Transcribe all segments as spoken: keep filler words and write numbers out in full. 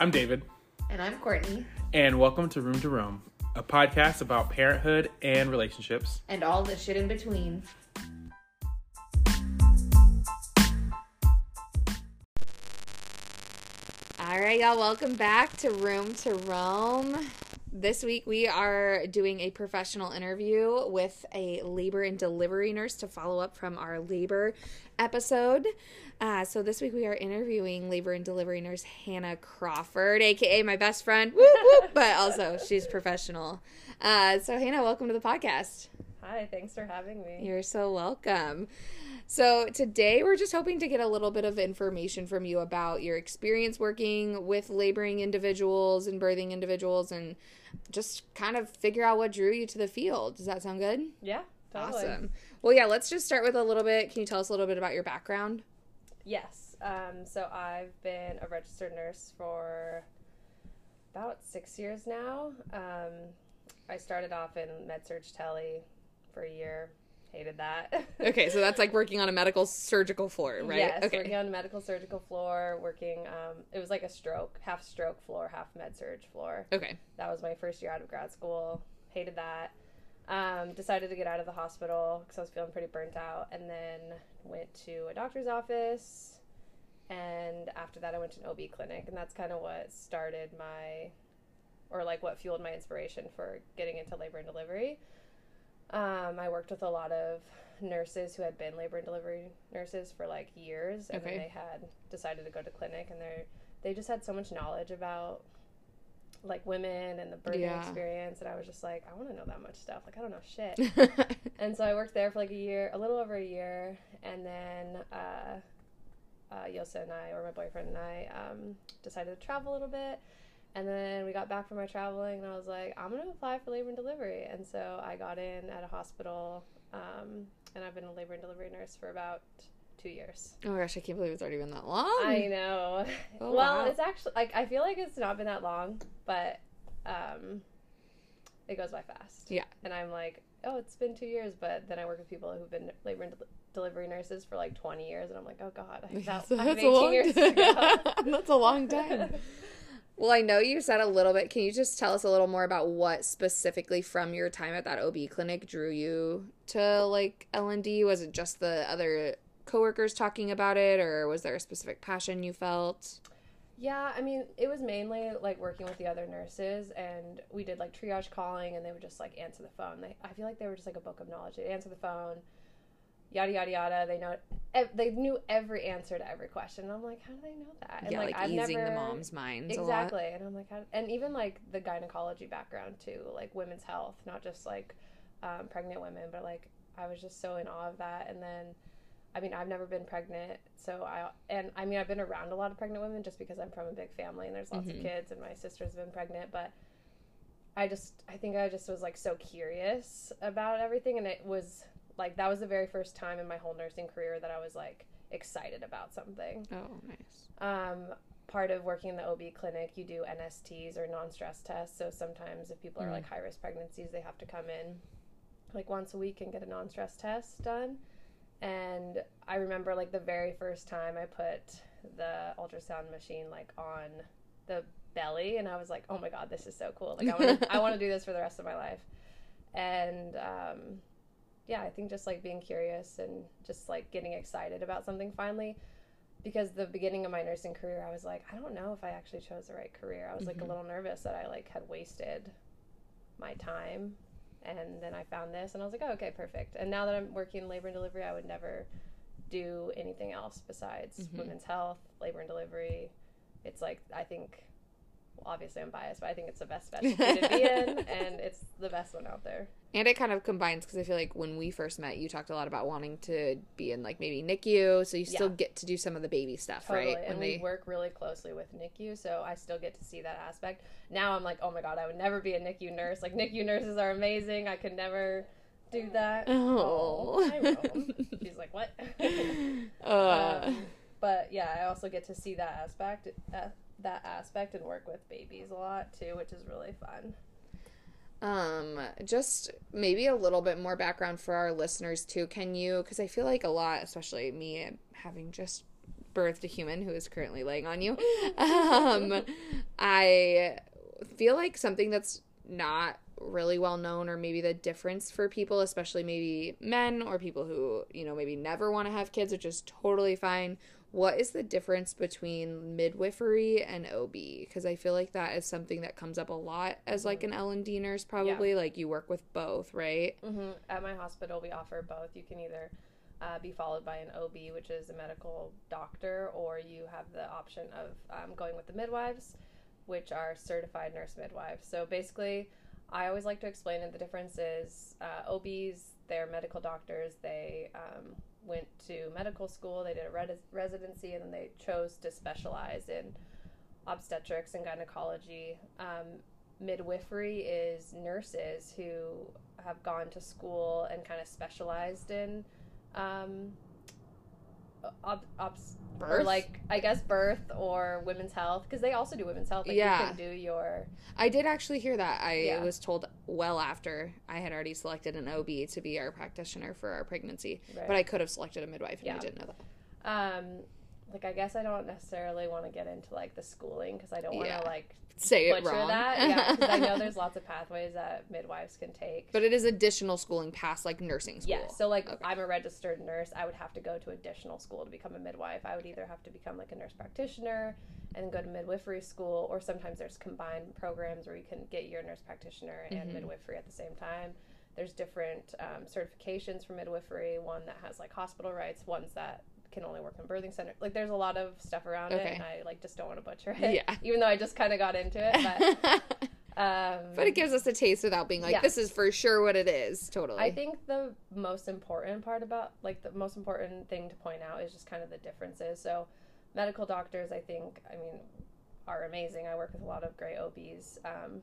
I'm David. And I'm Courtney. And welcome to Room to Roam, a podcast about parenthood and relationships. And all the shit in between. All right, y'all. Welcome back to Room to Roam. This week we are doing a professional interview with a labor and delivery nurse to follow up from our labor episode. Uh, so this week we are interviewing labor and delivery nurse Hannah Crawford, aka my best friend, whoop, whoop, but also she's professional. Uh, so Hannah, welcome to the podcast. Hi, thanks for having me. You're so welcome. So today we're just hoping to get a little bit of information from you about your experience working with laboring individuals and birthing individuals and just kind of figure out what drew you to the field. Does that sound good? Yeah, totally. Awesome. Well, yeah, let's just start with a little bit. Can you tell us a little bit about your background? Yes. Um, so I've been a registered nurse for about six years now. Um, I started off in med-surg tele for a year. Hated that. Okay, so that's like working on a medical surgical floor, right? Yes, okay. working on a medical surgical floor, working, um, it was like a stroke, half stroke floor, half med-surg floor. Okay. That was my first year out of grad school. Hated that. Um, decided to get out of the hospital because I was feeling pretty burnt out, and then went to a doctor's office, and after that I went to an O B clinic, and that's kind of what started my, or like what fueled my inspiration for getting into labor and delivery. Um, I worked with a lot of nurses who had been labor and delivery nurses for like years, and okay. then they had decided to go to clinic, and they they just had so much knowledge about like women and the birthing yeah. experience, and I was just like, I want to know that much stuff. Like, I don't know shit. And so I worked there for like a year, a little over a year, and then uh, uh, Yosa and I, or my boyfriend and I, um, decided to travel a little bit. And then we got back from our traveling, and I was like, I'm going to apply for labor and delivery. And so I got in at a hospital, um, and I've been a labor and delivery nurse for about two years. Oh my gosh, I can't believe it's already been that long. I know. Oh, well, wow. It's actually, like, I feel like it's not been that long, but um, it goes by fast. Yeah. And I'm like, oh, it's been two years, but then I work with people who've been labor and del- delivery nurses for like twenty years, and I'm like, oh God, I That's, have that's eighteen a long years to go. That's a long time. Well, I know you said a little bit. Can you just tell us a little more about what specifically from your time at that O B clinic drew you to like L and D? Was it just the other coworkers talking about it, or was there a specific passion you felt? Yeah, I mean, it was mainly like working with the other nurses, and we did like triage calling, and they would just like answer the phone. They, I feel like they were just like a book of knowledge. They'd answer the phone, yada yada yada. They know, they knew every answer to every question. And I'm like, how do they know that? And Yeah, like, like I've easing never, the mom's minds exactly. a lot. And I'm like, how, and even like the gynecology background too, like women's health, not just like um, pregnant women, but like I was just so in awe of that. And then, I mean, I've never been pregnant, so I, and I mean, I've been around a lot of pregnant women just because I'm from a big family and there's lots mm-hmm. of kids, and my sister's been pregnant, but I just, I think I just was like so curious about everything, and it was like, that was the very first time in my whole nursing career that I was like excited about something. Oh, nice. Um, part of working in the O B clinic, you do N S Ts or non-stress tests, so sometimes if people mm-hmm. are like high-risk pregnancies, they have to come in like once a week and get a non-stress test done. And I remember like the very first time I put the ultrasound machine like on the belly, and I was like, oh my God, this is so cool. Like I want to, I want to do this for the rest of my life. And um, yeah, I think just like being curious and just like getting excited about something finally, because the beginning of my nursing career, I was like, I don't know if I actually chose the right career. I was like mm-hmm. a little nervous that I like had wasted my time. And then I found this, and I was like, oh, okay, perfect. And now that I'm working in labor and delivery, I would never do anything else besides mm-hmm. women's health, labor and delivery. It's like, I think, well, obviously I'm biased, but I think it's the best specialty to be in, and it's the best one out there. And it kind of combines, because I feel like when we first met, you talked a lot about wanting to be in, like, maybe N I C U, so you still yeah. get to do some of the baby stuff, totally. right? And when we they... work really closely with N I C U, so I still get to see that aspect. Now I'm like, oh my God, I would never be a N I C U nurse. Like, N I C U nurses are amazing. I could never do that. Oh. oh hi, Rome. She's like, what? uh. um, but, yeah, I also get to see that aspect, uh, that aspect and work with babies a lot, too, which is really fun. Um, just maybe a little bit more background for our listeners too. Can you, because I feel like a lot, especially me having just birthed a human who is currently laying on you. Um, I feel like something that's not really well known, or maybe the difference for people, especially maybe men or people who, you know, maybe never want to have kids, which is totally fine. What is the difference between midwifery and O B? Because I feel like that is something that comes up a lot as like an L and D nurse, probably. Yeah. Like you work with both, right? Mm-hmm. At my hospital, we offer both. You can either uh, be followed by an O B, which is a medical doctor, or you have the option of um, going with the midwives, which are certified nurse midwives. So basically, I always like to explain that the difference is uh, O Bs, they're medical doctors. They um, went to medical school, they did a res- residency, and then they chose to specialize in obstetrics and gynecology. Um, midwifery is nurses who have gone to school and kind of specialized in um, ob- obs- birth? Or like, I guess birth or women's health, because they also do women's health. Like, yeah. you can do your... I did actually hear that. I yeah. was told well after I had already selected an O B to be our practitioner for our pregnancy. Right. But I could have selected a midwife, and yeah. I didn't know that. Um, like, I guess I don't necessarily want to get into, like, the schooling, because I don't want to, yeah. like... Say it butcher wrong. that. Yeah, because I know there's lots of pathways that midwives can take. But it is additional schooling past, like, nursing school. Yeah, so, like, okay. I'm a registered nurse. I would have to go to additional school to become a midwife. I would either have to become, like, a nurse practitioner and then go to midwifery school, or sometimes there's combined programs where you can get your nurse practitioner and mm-hmm. midwifery at the same time. There's different um, certifications for midwifery, one that has, like, hospital rights, ones that can only work in birthing center. Like, there's a lot of stuff around okay. it, and I, like, just don't want to butcher it. Yeah. Even though I just kind of got into it, but... Um, but it gives us a taste without being like, yeah. this is for sure what it is. Totally. I think the most important part about, like, the most important thing to point out is just kind of the differences. So medical doctors, I think, I mean, are amazing. I work with a lot of great O Bs, um,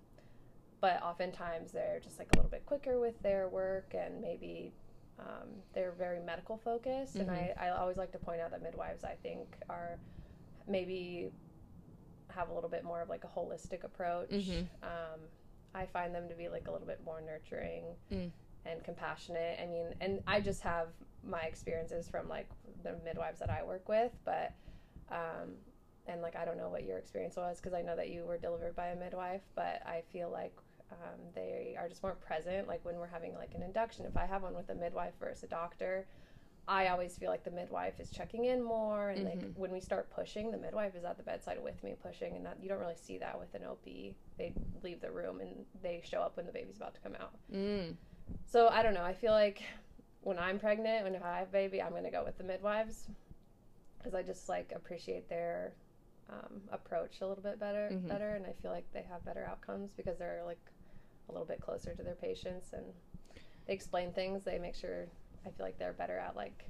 but oftentimes they're just, like, a little bit quicker with their work, and maybe um, they're very medical focused. Mm-hmm. And I, I always like to point out that midwives, I think, are maybe... have a little bit more of like a holistic approach. Mm-hmm. Um, I find them to be like a little bit more nurturing mm. and compassionate. I mean, and I just have my experiences from like the midwives that I work with, but, um, and like, I don't know what your experience was, because I know that you were delivered by a midwife, but I feel like um, they are just more present. Like when we're having like an induction, if I have one with a midwife versus a doctor, I always feel like the midwife is checking in more, and mm-hmm. like when we start pushing, the midwife is at the bedside with me pushing, and that, you don't really see that with an O B. They leave the room and they show up when the baby's about to come out. Mm. So I don't know. I feel like when I'm pregnant, when if I have a baby, I'm going to go with the midwives, because I just like appreciate their um, approach a little bit better, mm-hmm. better, and I feel like they have better outcomes because they're like a little bit closer to their patients, and they explain things. They make sure. I feel like they're better at, like...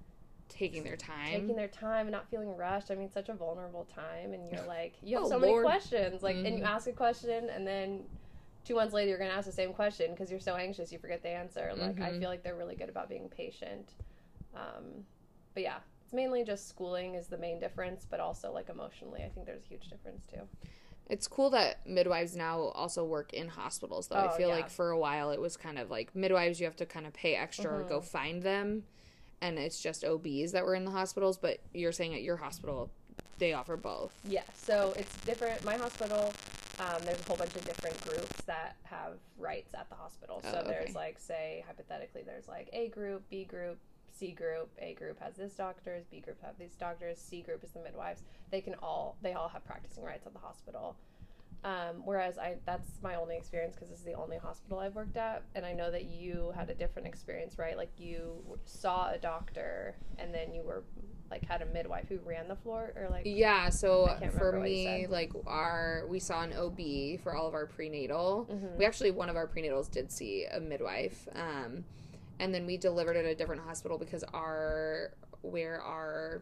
Taking their time. Taking their time and not feeling rushed. I mean, it's such a vulnerable time, and you're, like... You have oh, so Lord. many questions. Like, mm-hmm. and you ask a question, and then two months later, you're going to ask the same question because you're so anxious you forget the answer. Like, mm-hmm. I feel like they're really good about being patient. Um, but, yeah. It's mainly just schooling is the main difference, but also, like, emotionally, I think there's a huge difference, too. It's cool that midwives now also work in hospitals, though. Oh, I feel yeah. like for a while it was kind of like midwives, you have to kind of pay extra mm-hmm. or go find them, and it's just O Bs that were in the hospitals. But you're saying at your hospital, they offer both. Yeah, so it's different. My hospital, um, there's a whole bunch of different groups that have rights at the hospital. So oh, okay. there's like, say, hypothetically, there's like A group, B group, C group. A group has this doctors, B group have these doctors, C group is the midwives. They can all, they all have practicing rights at the hospital. Um, whereas I, that's my only experience because this is the only hospital I've worked at. And I know that you had a different experience, right? Like you saw a doctor and then you were like had a midwife who ran the floor or like. Yeah. So for me, like our, we saw an O B for all of our prenatal. Mm-hmm. We actually, one of our prenatals did see a midwife. Um, and then we delivered at a different hospital because our, where our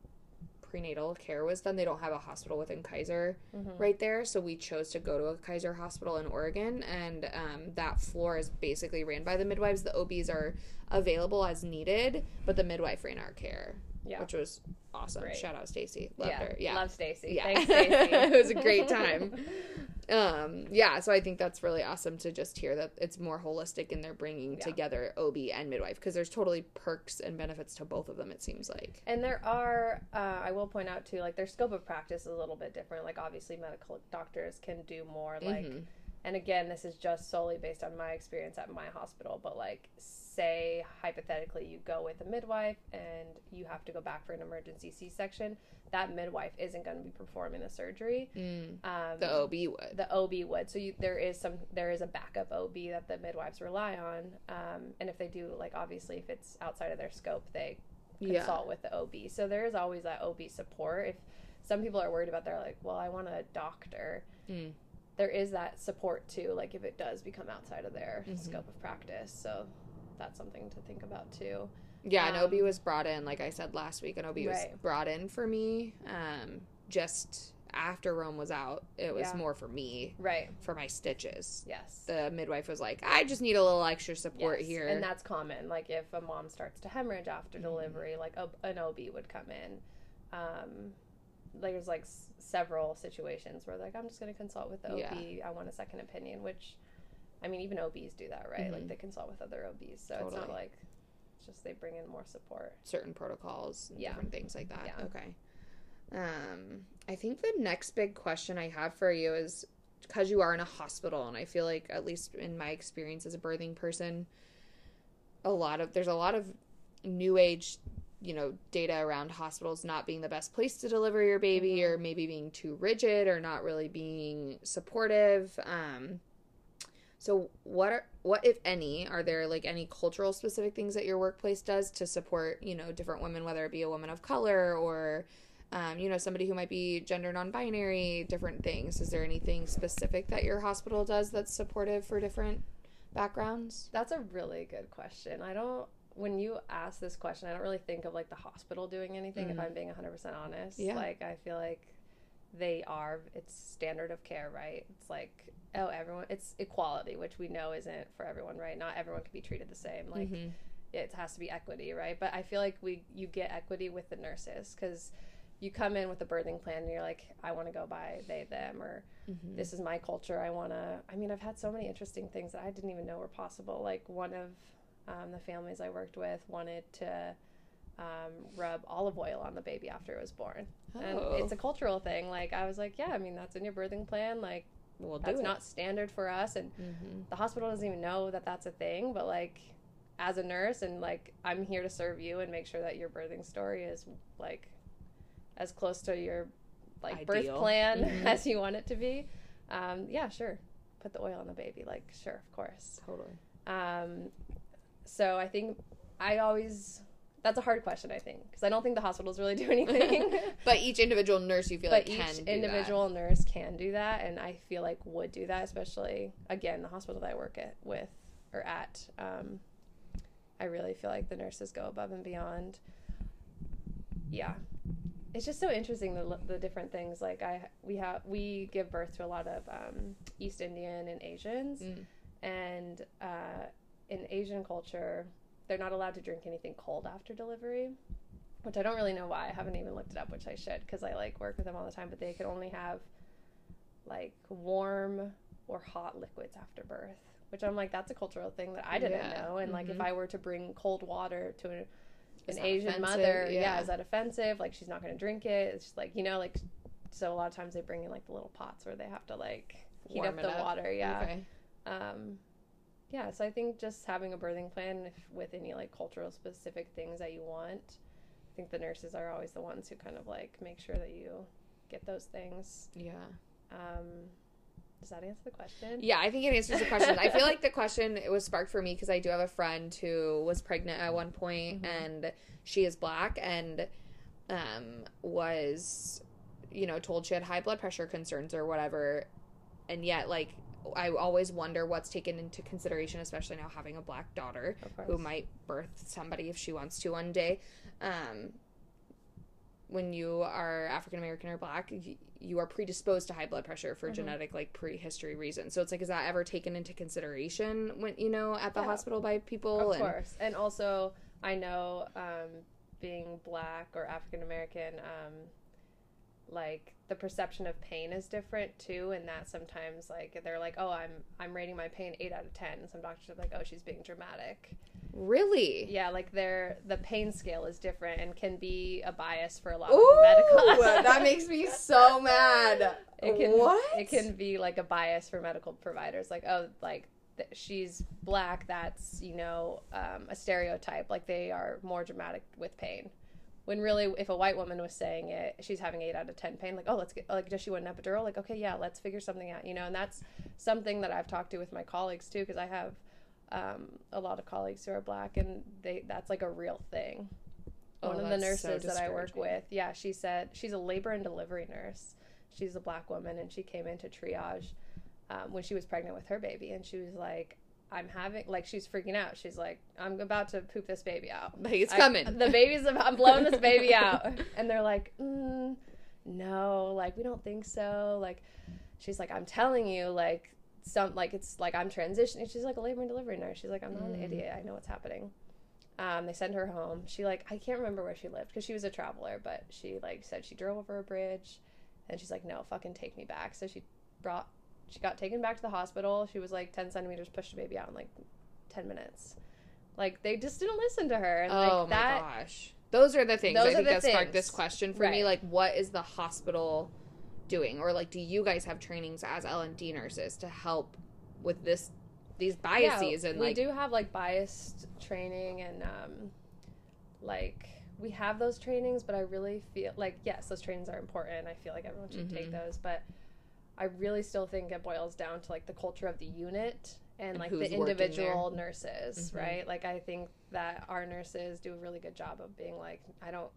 prenatal care was done, they don't have a hospital within Kaiser mm-hmm. right there, so we chose to go to a Kaiser hospital in Oregon, and um, that floor is basically ran by the midwives. The O Bs are available as needed, but the midwife ran our care. Yeah. which was awesome. Great. Shout out Stacy. Loved yeah. her. Yeah. Love Stacy. Yeah. Thanks, Stacy. It was a great time. Um, yeah, so I think that's really awesome to just hear that it's more holistic and they're bringing Yeah. together O B and midwife, because there's totally perks and benefits to both of them, it seems like. And there are, uh, I will point out too, like their scope of practice is a little bit different. Like obviously medical doctors can do more, like, Mhm. and again, this is just solely based on my experience at my hospital, but like say hypothetically you go with a midwife and you have to go back for an emergency C-section, that midwife isn't going to be performing the surgery. Mm. Um, The O B would. the O B would. So you, there is some, there is a backup O B that the midwives rely on. Um, and if they do, like obviously if it's outside of their scope, they consult Yeah. with the O B. So there is always that O B support. If some people are worried about, they're like, well, I want a doctor. Mm. There is that support too, like if it does become outside of their Mhm. scope of practice. So that's something to think about too. Yeah, an Um, O B was brought in, like I said last week, an O B was Right. brought in for me um, just after Rome was out. It was Yeah. more for me, Right. for my stitches. Yes. The midwife was like, I just need a little extra support Yes, here. And that's common. Like if a mom starts to hemorrhage after Mhm. delivery, like a, an O B would come in. Um, like there's like s- several situations where like I'm just going to consult with the Yeah. O B. I want a second opinion, which I mean even O Bs do that, right? Mhm. Like they consult with other O Bs. So it's Totally. not like it's just they bring in more support. Certain protocols and Yeah. different things like that. Yeah. Okay. Um, I think the next big question I have for you is, because you are in a hospital, and I feel like, at least in my experience as a birthing person, a lot of there's a lot of new age, you know, data around hospitals not being the best place to deliver your baby, Mhm. or maybe being too rigid, or not really being supportive. Um, so what are what, if any, are there like any cultural specific things that your workplace does to support, you know, different women, whether it be a woman of color or um, you know, somebody who might be gender non-binary, different things? Is there anything specific that your hospital does that's supportive for different backgrounds? That's a really good question. I don't when you ask this question, I don't really think of like the hospital doing anything, Mm. if I'm being one hundred percent honest. Yeah. Like I feel like they are, it's standard of care, right? It's like, oh, everyone, it's equality, which we know isn't for everyone, right? Not everyone can be treated the same. Like Mhm. it has to be equity, right? But I feel like we you get equity with the nurses, because you come in with a birthing plan and you're like, I want to go by they, them, or Mhm. this is my culture. I want to, I mean, I've had so many interesting things that I didn't even know were possible. Like one of um, the families I worked with wanted to um, rub olive oil on the baby after it was born. And Oh. it's a cultural thing. Like I was like, yeah, I mean, that's in your birthing plan. Like We'll do that's it. not standard for us. And Mhm. the hospital doesn't even know that that's a thing. But like as a nurse, and like I'm here to serve you and make sure that your birthing story is like as close to your like birth Ideal. plan Mhm. as you want it to be. Um, yeah, sure. Put the oil on the baby. Like, sure, of course. Totally. Um, so I think I always, that's a hard question, I think, because I don't think the hospitals really do anything. But each individual nurse, you feel But like, can each do individual nurse can do that, and I feel like would do that, especially, again, the hospital that I work at with or at. Um, I really feel like the nurses go above and beyond. Yeah. It's just so interesting, the, the different things. Like I, we have, we give birth to a lot of um, East Indian and Asians, that. Mm. and uh, in Asian culture, they're not allowed to drink anything cold after delivery, which I don't really know why. I haven't even looked it up, which I should, because I like work with them all the time. But they can only have like warm or hot liquids after birth, which I'm like, that's a cultural thing that I didn't Yeah. know. And like, if Mhm. I were to bring cold water to an, Is an that Asian offensive? mother, yeah. Yeah. is that offensive? Like, she's not going to drink it. It's just like, you know, like, so a lot of times they bring in like the little pots where they have to like heat Warm up it the up. water. Yeah. Okay. Um, yeah, so I think just having a birthing plan if, with any like cultural specific things that you want, I think the nurses are always the ones who kind of like make sure that you get those things. Yeah. Um, does that answer the question? Yeah, I think it answers the question. I feel like the question, it was sparked for me because I do have a friend who was pregnant at one point, Mhm. and she is black, and um, was, you know, told she had high blood pressure concerns or whatever, and yet, like, I always wonder what's taken into consideration, especially now having a black daughter Of course. who might birth somebody if she wants to one day. Um, when you are African American or black, y- you are predisposed to high blood pressure for Mhm. genetic, like, prehistory reasons. So it's like, is that ever taken into consideration when, you know, at the Yeah. hospital by people? Of and course. And also, I know um, being Black or African American, um, like the perception of pain is different too, and that sometimes like they're like, oh, I'm I'm rating my pain eight out of ten, and some doctors are like, oh, she's being dramatic. Really? Yeah, like their the pain scale is different and can be a bias for a lot Ooh, of medical. That makes me so mad. It can, what? It can be like a bias for medical providers, like, oh, like th- she's Black, that's, you know, um, a stereotype, like they are more dramatic with pain. When really, if a white woman was saying it, she's having eight out of ten pain, like, oh, let's get, like, does she want an epidural? Like, okay, yeah, let's figure something out, you know, and that's something that I've talked to with my colleagues too, because I have um, a lot of colleagues who are Black, and they that's like a real thing. Oh, One of the that's so nurses that I work discouraging. with, yeah, she said, she's a labor and delivery nurse. She's a Black woman, and she came into triage um, when she was pregnant with her baby, and she was like, I'm having, like, she's freaking out. She's like, I'm about to poop this baby out. Like, it's I, coming. The baby's, I'm blowing this baby out. And they're like, mm, no, like, we don't think so. Like, she's like, I'm telling you, like, some, like, it's like I'm transitioning. She's like a labor and delivery nurse. She's like, I'm not Mm. an idiot. I know what's happening. Um, they send her home. She, like, I can't remember where she lived because she was a traveler, but she, like, said she drove over a bridge. And she's like, no, fucking take me back. So she brought, she got taken back to the hospital. She was like ten centimeters, pushed the baby out in like ten minutes. Like, they just didn't listen to her. And oh like my that, gosh. Those are the things. Those I are think the that sparked things. this question for Right. me. Like, what is the hospital doing? Or, like, do you guys have trainings as L and D nurses to help with this, these biases? yeah, and we like, do have like biased training and um, like we have those trainings, but I really feel like, yes, those trainings are important. I feel like everyone should Mhm. take those, but I really still think it boils down to like the culture of the unit and, And like who's the working individual nurses, Mhm. right? Like, I think that our nurses do a really good job of being like, I don't.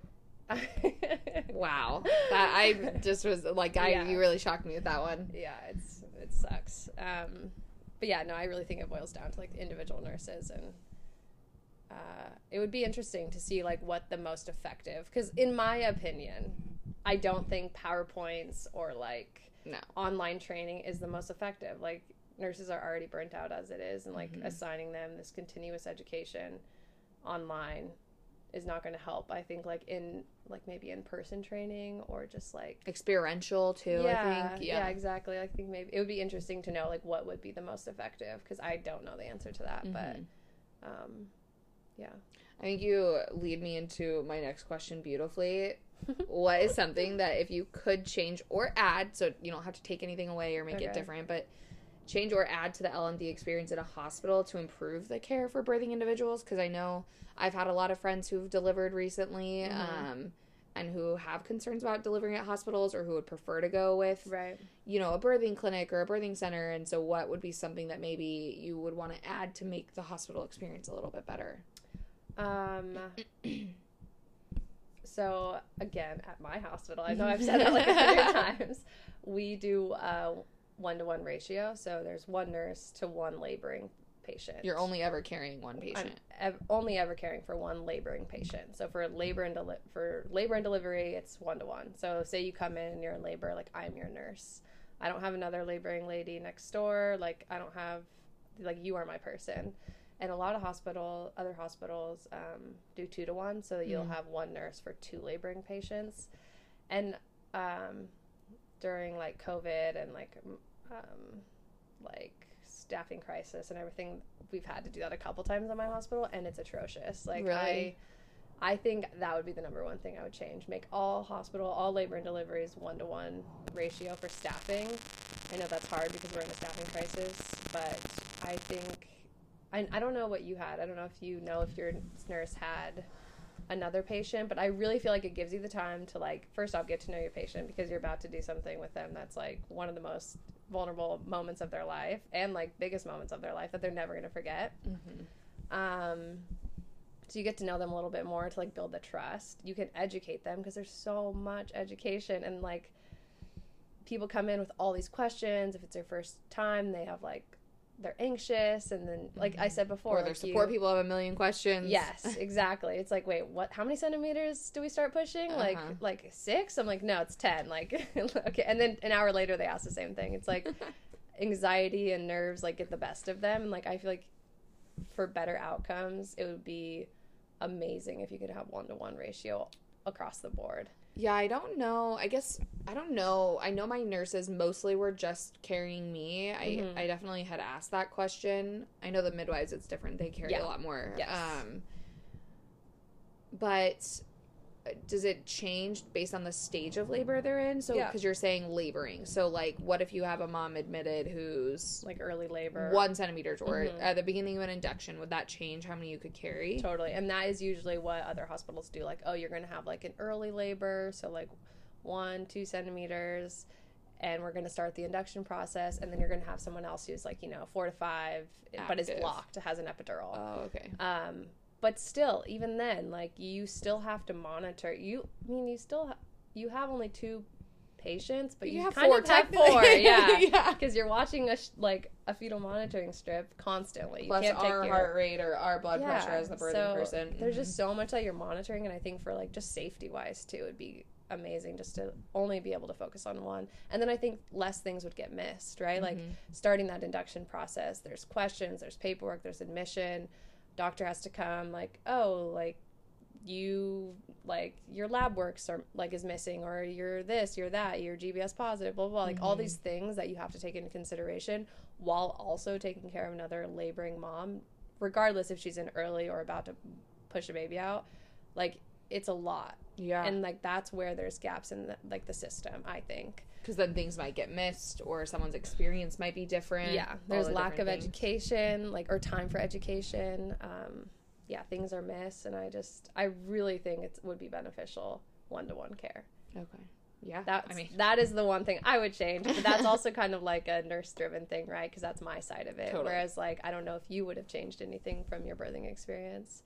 wow. That I just was like, I Yeah. you really shocked me with that one. Yeah, it's it sucks. Um, but yeah, no, I really think it boils down to like the individual nurses, and uh, it would be interesting to see like what the most effective. Because in my opinion, I don't think PowerPoints or like No. online training is the most effective. Like, nurses are already burnt out as it is, and like Mhm. assigning them this continuous education online is not going to help. I think like in like maybe in person training or just like Experiential too, yeah, I think. Yeah. yeah, exactly. I think maybe it would be interesting to know like what would be the most effective, because I don't know the answer to that. Mhm. But um, yeah. I think you lead me into my next question beautifully. What is something that if you could change or add, so you don't have to take anything away or make Okay. it different, but change or add to the L and D experience at a hospital to improve the care for birthing individuals? Because I know I've had a lot of friends who've delivered recently, Mhm. um, and who have concerns about delivering at hospitals, or who would prefer to go with, Right. you know, a birthing clinic or a birthing center. And so what would be something that maybe you would want to add to make the hospital experience a little bit better? Um, so again, at my hospital, I know I've said it like a hundred times, we do a one-to-one ratio. So there's one nurse to one laboring patient. You're only ever carrying one patient. I'm ev- only ever caring for one laboring patient. So for labor and deli- for labor and delivery, it's one to one. So say you come in and you're in labor, like, I'm your nurse. I don't have another laboring lady next door. Like, I don't have, like, you are my person. And a lot of hospital, other hospitals um, do two to one, so that you'll Mm. have one nurse for two laboring patients. And um, during like COVID and like um, like staffing crisis and everything, we've had to do that a couple times at my hospital, and it's atrocious. Like, Really? I I think that would be the number one thing I would change. Make all hospital, all labor and deliveries one-to-one ratio for staffing. I know that's hard because we're in a staffing crisis, but I think, I, I don't know what you had. I don't know if you know if your nurse had another patient, but I really feel like it gives you the time to, like, first off, get to know your patient, because you're about to do something with them that's like one of the most vulnerable moments of their life, and like biggest moments of their life that they're never going to forget. Mm-hmm. Um, so you get to know them a little bit more to like build the trust. You can educate them, because there's so much education, and like people come in with all these questions. If it's their first time, they have like, they're anxious, and then like I said before, Or their like support you, people have a million questions. yes, exactly. It's like, wait, what? How many centimeters do we start pushing? Like, Uh-huh. like six? I'm like, no, it's ten. Like, okay. And then an hour later, they ask the same thing. It's like anxiety and nerves like get the best of them, and like I feel like for better outcomes, it would be amazing if you could have one-to-one ratio across the board. Yeah, I don't know. I guess, I don't know. I know my nurses mostly were just carrying me. I, mm-hmm. I definitely had asked that question. I know the midwives, it's different. They carry yeah. a lot more. Yes. Um, but does it change based on the stage of labor they're in? So, because yeah. you're saying laboring. So, like, what if you have a mom admitted who's... Like early labor. One centimeter or mm-hmm. at the beginning of an induction, would that change how many you could carry? Totally. And that is usually what other hospitals do. Like, oh, you're going to have, like, an early labor. So, like, one, two centimeters. And we're going to start the induction process. And then you're going to have someone else who's, like, you know, four to five. Active. But is blocked, has an epidural. Oh, okay. Um... But still, even then, like, you still have to monitor. You, I mean, you still, ha- you have only two patients, but you, you have kind four, of have four, yeah. yeah. Because you're watching, a sh- like, a fetal monitoring strip constantly. You Plus can't our take your, heart rate or our blood yeah, pressure as the birthing so person. There's mm-hmm. just so much that you're monitoring, and I think for, like, just safety-wise, too, it'd be amazing just to only be able to focus on one. And then I think less things would get missed, right? Mm-hmm. Like, starting that induction process, there's questions, there's paperwork, there's admission. Doctor has to come, like, oh, like, you, like, your lab works are, like, is missing, or you're this, you're that, you're G B S positive, blah, blah, blah. Like, mm-hmm. all these things that you have to take into consideration while also taking care of another laboring mom, regardless if she's in early or about to push a baby out. Like, it's a lot. Yeah. And, like, that's where there's gaps in, the, like, the system, I think. Because then things might get missed, or someone's experience might be different. Yeah, there's the lack of things. education, like, or time for education. Um, yeah, things are missed, and I just, I really think it would be beneficial one-to-one care. Okay. Yeah. That's, I mean, that is the one thing I would change, but that's also kind of like a nurse-driven thing, right? Because that's my side of it. Totally. Whereas, like, I don't know if you would have changed anything from your birthing experience.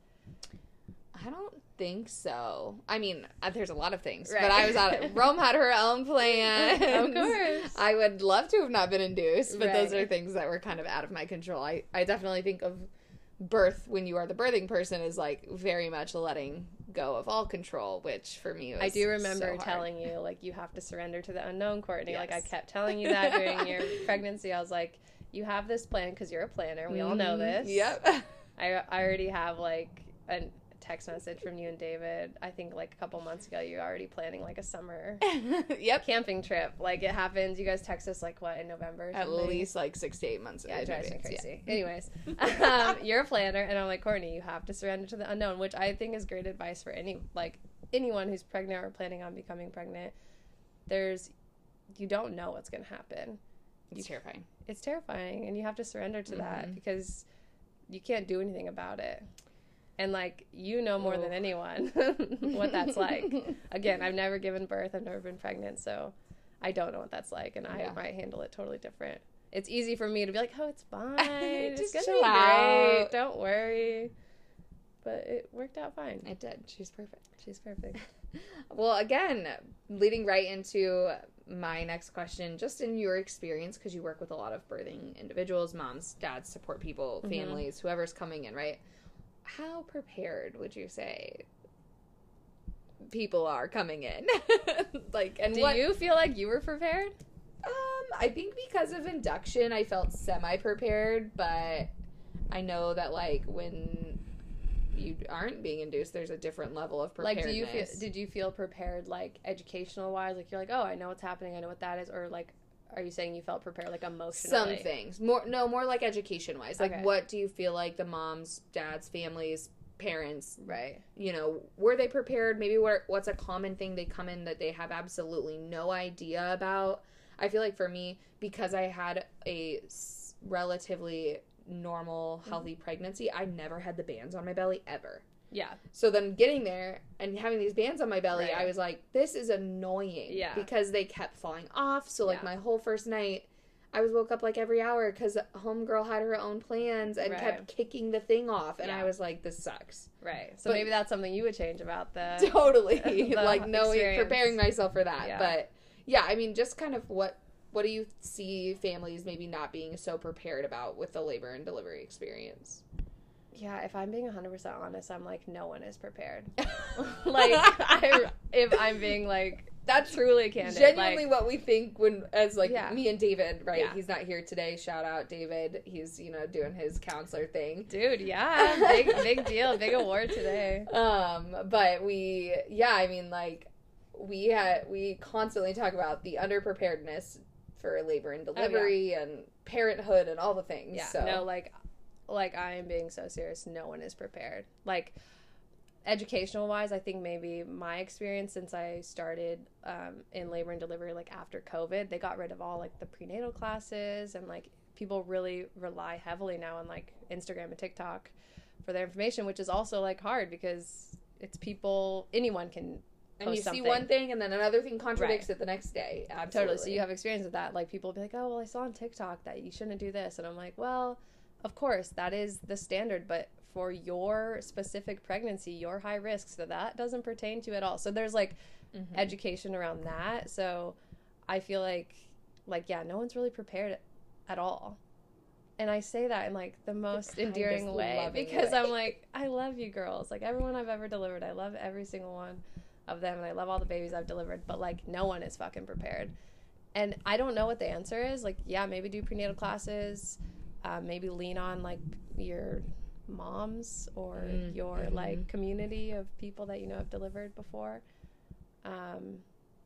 I don't think so. I mean, uh, there's a lot of things, right. but I was out. Rome had her own plan. Of course. I would love to have not been induced, but right. those are things that were kind of out of my control. I, I definitely think of birth when you are the birthing person is like very much letting go of all control, which for me was I do remember so telling you, like, you have to surrender to the unknown, Courtney. Yes. Like, I kept telling you that during your pregnancy. I was like, you have this plan because you're a planner. We mm-hmm. all know this. Yep. I, I already have, like, an text message from you and David. I think like a couple months ago you're already planning like a summer yep camping trip. Like, it happens, you guys text us like what, in November or at least like six to eight months yeah, it drives me crazy. Yeah. Anyways, um, you're a planner, and I'm like, Courtney, you have to surrender to the unknown, which I think is great advice for any like anyone who's pregnant or planning on becoming pregnant. There's you don't know what's gonna happen. It's you, terrifying. It's terrifying, and you have to surrender to mm-hmm. that because you can't do anything about it. And, like, you know more Ooh. than anyone what that's like. Again, I've never given birth. I've never been pregnant, so I don't know what that's like, and I yeah. might handle it totally different. It's easy for me to be like, oh, it's fine. It's Just gonna chill be out. great. Don't worry. But it worked out fine. It did. She's perfect. She's perfect. Well, again, leading right into my next question, just in your experience, because you work with a lot of birthing individuals, moms, dads, support people, families, mm-hmm. whoever's coming in, right? How prepared would you say people are coming in? Like, and do what, you feel like you were prepared? Um, I think because of induction, I felt semi-prepared, but I know that, like, when you aren't being induced, there's a different level of preparedness. Like, do you feel, did you feel prepared, like, educational-wise? Like, you're like, oh, I know what's happening, I know what that is, or, like, are you saying you felt prepared, like, emotionally? Some things. More, no, more like education-wise. Like, okay. What do you feel like the moms, dads, families, parents, right? You know, were they prepared? Maybe what, what's a common thing they come in that they have absolutely no idea about? I feel like for me, because I had a relatively normal, healthy mm-hmm. pregnancy, I never had the bands on my belly, ever. Yeah. So then getting there and having these bands on my belly, right. I was like, this is annoying. Yeah. Because they kept falling off. So, like, yeah. my whole first night, I was woke up, like, every hour because homegirl had her own plans and right. kept kicking the thing off. And yeah. I was like, this sucks. Right. So but maybe that's something you would change about the... Totally. the like, knowing, experience. preparing myself for that. Yeah. But, yeah, I mean, just kind of what... What do you see families maybe not being so prepared about with the labor and delivery experience? Yeah, if I'm being one hundred percent honest, I'm like, no one is prepared. Like, I, if I'm being, like, that's truly candid. Genuinely like, what we think when, as like yeah. me and David, right? Yeah. He's not here today. Shout out David. He's, you know, doing his counselor thing. Dude, yeah. Big, big deal. Big award today. Um, but we, yeah, I mean, like, we had, we constantly talk about the underpreparedness for labor and delivery oh, yeah. and parenthood and all the things. Yeah, so. no, like, like, I am being so serious. No one is prepared. Like, educational wise, I think maybe my experience since I started um, in labor and delivery, like after COVID, they got rid of all like the prenatal classes, and like people really rely heavily now on like Instagram and TikTok for their information, which is also like hard because it's people, anyone can and you something. See one thing and then another thing contradicts right. it the next day. Absolutely. Totally. So you have experience with that. Like people will be like, oh, well, I saw on TikTok that you shouldn't do this. And I'm like, well, of course, that is the standard, but for your specific pregnancy, you're high risk, so that doesn't pertain to you at all. So there's like mm-hmm. education around that. So I feel like, like, yeah, no one's really prepared at all. And I say that in like the most the endearing way because way. I'm like, I love you girls. Like everyone I've ever delivered, I love every single one of them, and I love all the babies I've delivered, but like no one is fucking prepared. And I don't know what the answer is. Like, yeah, maybe do prenatal classes, uh, maybe lean on like your moms or mm, your mm-hmm. like community of people that you know have delivered before. Um,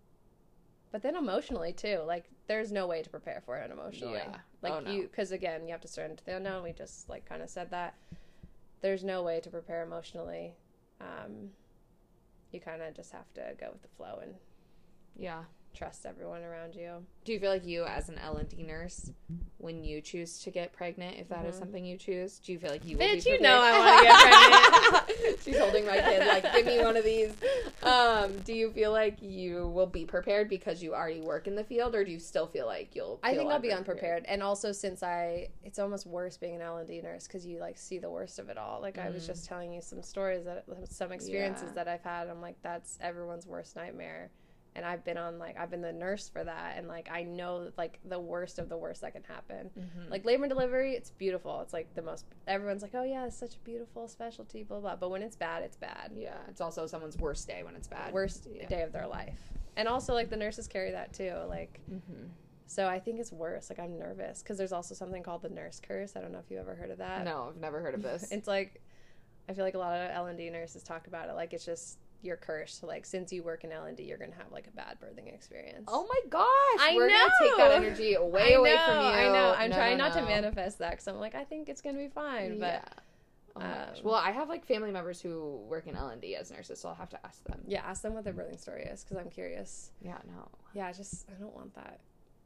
but then emotionally too, like there's no way to prepare for it emotionally. Yeah. Like oh, no. you, because again, you have to surrender to the unknown. We just like kind of said that. There's no way to prepare emotionally. Um, you kind of just have to go with the flow and yeah, trust everyone around you. Do you feel like you, as an L and D nurse, when you choose to get pregnant, if that mm-hmm. is something you choose, do you feel like you will Bitch, be prepared? you know I want to get pregnant. She's holding my kid like, give me one of these. Um, do you feel like you will be prepared because you already work in the field, or do you still feel like you'll? I think I'll be unprepared, and also since I, it's almost worse being an L and D nurse because you like see the worst of it all. Like mm. I was just telling you some stories that some experiences yeah. that I've had. I'm like, that's everyone's worst nightmare. And I've been on, like, I've been the nurse for that. And, like, I know, like, the worst of the worst that can happen. Mm-hmm. Like, labor and delivery, it's beautiful. It's, like, the most, everyone's like, oh, yeah, it's such a beautiful specialty, blah, blah. But when it's bad, it's bad. Yeah. It's also someone's worst day when it's bad. Worst yeah. day of their life. And also, like, the nurses carry that, too. Like, mm-hmm. so I think it's worse. Like, I'm nervous. Because there's also something called the nurse curse. I don't know if you've ever heard of that. No, I've never heard of this. It's, like, I feel like a lot of L and D nurses talk about it. Like, it's just... you're cursed. Like, since you work in L and D, you're gonna have like a bad birthing experience. Oh my gosh! I We're know. gonna take that energy away away from you. I know. I'm no, trying no, not no. to manifest that because I'm like, I think it's gonna be fine. But yeah. Oh my um, gosh. Well, I have like family members who work in L and D as nurses, so I'll have to ask them. Yeah, ask them what their birthing story is because I'm curious. Yeah. No. Yeah, I just I don't want that.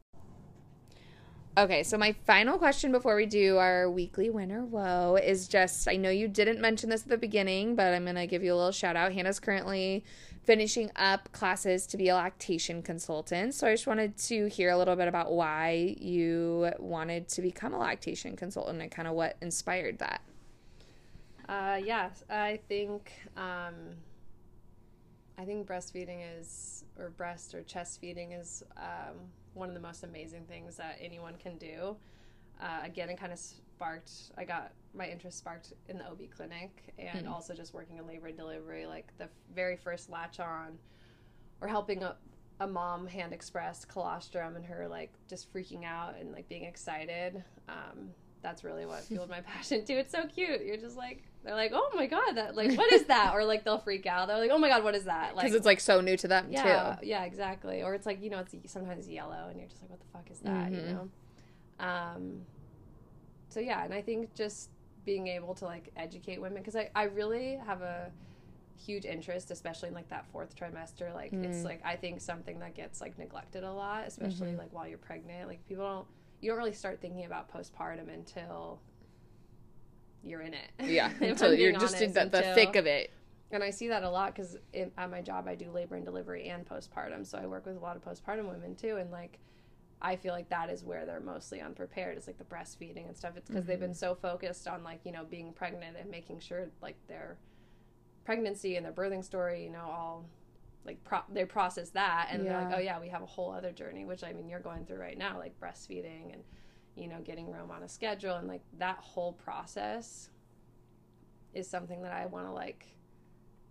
Okay, so my final question before we do our weekly win or woe is just, I know you didn't mention this at the beginning, but I'm going to give you a little shout out. Hannah's currently finishing up classes to be a lactation consultant. So I just wanted to hear a little bit about why you wanted to become a lactation consultant and kind of what inspired that. Uh, yeah, I think, um, I think breastfeeding is, or breast or chest feeding is, um, one of the most amazing things that anyone can do. Uh, again, it kind of sparked, I got my interest sparked in the O B clinic and mm. also just working in labor and delivery, like the very first latch on or helping a, a mom hand express colostrum and her like just freaking out and like being excited. Um, that's really what fueled my passion too. It's so cute. You're just like, they're like, oh my God, that like, what is that? Or like they'll freak out. They're like, oh my God, what is that? Because like, it's like so new to them yeah, too. Yeah, exactly. Or it's like, you know, it's sometimes yellow and you're just like, what the fuck is that? Mm-hmm. You know? Um, so yeah, and I think just being able to like educate women, because I, I really have a huge interest, especially in like that fourth trimester. Like mm. it's like, I think something that gets like neglected a lot, especially mm-hmm. like while you're pregnant. Like people don't, you don't really start thinking about postpartum until you're in it. Yeah, until you're just honest, in the, the until, thick of it. And I see that a lot because at my job I do labor and delivery and postpartum, so I work with a lot of postpartum women too, and like I feel like that is where they're mostly unprepared, is like the breastfeeding and stuff. It's because mm-hmm. they've been so focused on like, you know, being pregnant and making sure like their pregnancy and their birthing story, you know, all like pro- they process that and yeah. they're like, oh yeah, we have a whole other journey, which I mean you're going through right now, like breastfeeding and, you know, getting Rome on a schedule, and like that whole process is something that I want to like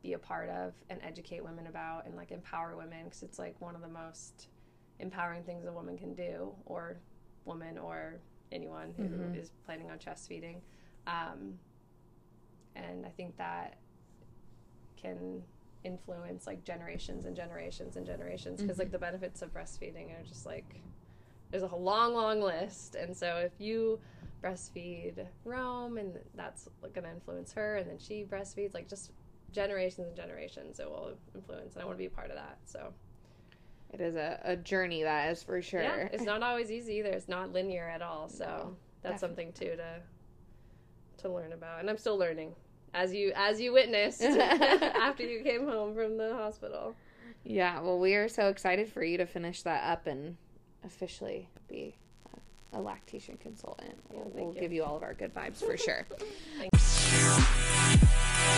be a part of and educate women about and like empower women, because it's like one of the most empowering things a woman can do, or woman or anyone who mm-hmm. is planning on chest feeding. Um, and I think that can influence like generations and generations and generations, because mm-hmm. like the benefits of breastfeeding are just like, there's a long, long list. And so if you breastfeed Rome, and that's going to influence her, and then she breastfeeds, like just generations and generations it will influence, and I want to be a part of that. So it is a, a journey, that is for sure. Yeah, it's not always easy either. It's not linear at all. So no, that's definitely. something too to to learn about, and I'm still learning, as you as you witnessed after you came home from the hospital. Yeah, well, we are so excited for you to finish that up and officially be a, a lactation consultant. Yeah, we'll we'll you. give you all of our good vibes for sure. Thank you.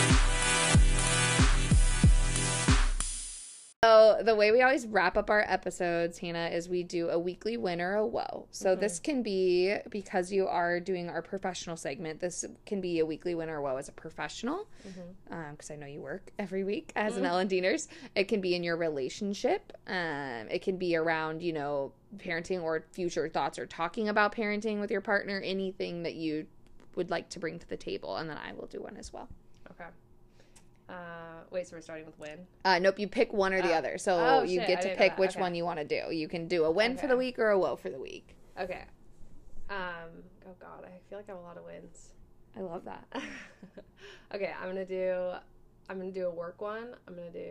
So the way we always wrap up our episodes, Hannah, is we do a weekly win or a woe. So mm-hmm. this can be, because you are doing our professional segment, this can be a weekly win or woe as a professional, because mm-hmm. um, I know you work every week as mm-hmm. an L and D nurse. It can be in your relationship. Um, it can be around, you know, parenting or future thoughts or talking about parenting with your partner, anything that you would like to bring to the table. And then I will do one as well. Okay. Uh, wait, so we're starting with win? Uh, nope, you pick one or the oh. other. So oh, you shit. get to pick which okay. one you want to do. You can do a win okay. for the week or a woe for the week. Okay. Um, oh, God, I feel like I have a lot of wins. I love that. Okay, I'm going to do, I'm going to do a work one. I'm going to do,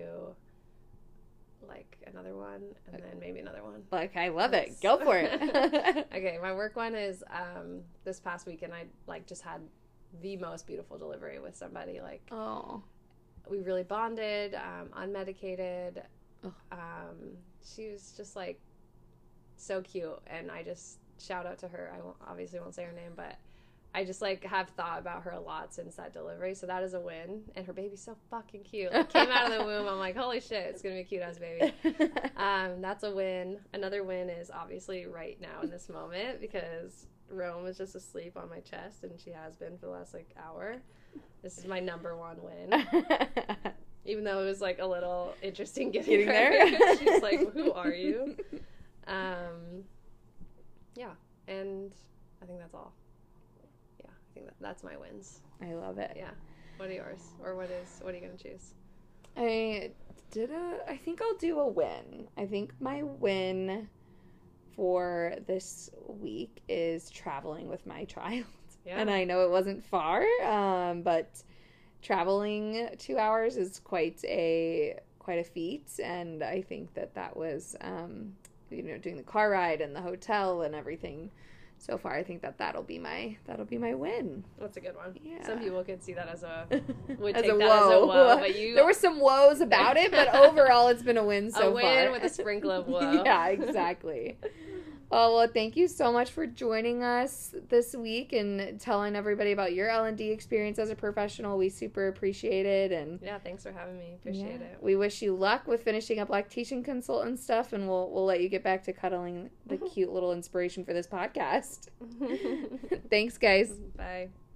like, another one, and okay. then maybe another one. Like, I love it. Go for it. Okay, my work one is, um, this past weekend, I, like, just had the most beautiful delivery with somebody, like... Oh. We really bonded, um, unmedicated. Um, she was just, like, so cute. And I just, shout out to her. I won't, obviously won't say her name, but I just, like, have thought about her a lot since that delivery. So that is a win. And her baby's so fucking cute. Like, came out of the womb. I'm like, holy shit, it's going to be a cute-ass baby. Um, that's a win. Another win is obviously right now in this moment, because Rome is just asleep on my chest, and she has been for the last, like, hour. This is my number one win. Even though it was, like, a little interesting getting, getting there. She's like, who are you? Um, yeah. And I think that's all. Yeah, I think that, that's my wins. I love it. Yeah. What are yours? Or what is, what are you going to choose? I did a, I think I'll do a win. I think my win for this week is traveling with my child. Yeah. And I know it wasn't far, um, but traveling two hours is quite a quite a feat, and I think that that was, um, you know, doing the car ride and the hotel and everything. So far, I think that that'll be my that'll be my win. That's a good one. Yeah. Some people could see that as a would as take a that woe. as a woe, but you there were some woes about it, but overall, it's been a win so a win far. with a sprinkle of woe. Yeah, exactly. Oh, well, thank you so much for joining us this week and telling everybody about your L and D experience as a professional. We super appreciate it. And yeah, thanks for having me. Appreciate yeah, it. We wish you luck with finishing up lactation consultant stuff, and we'll we'll let you get back to cuddling the cute little inspiration for this podcast. Thanks, guys. Bye.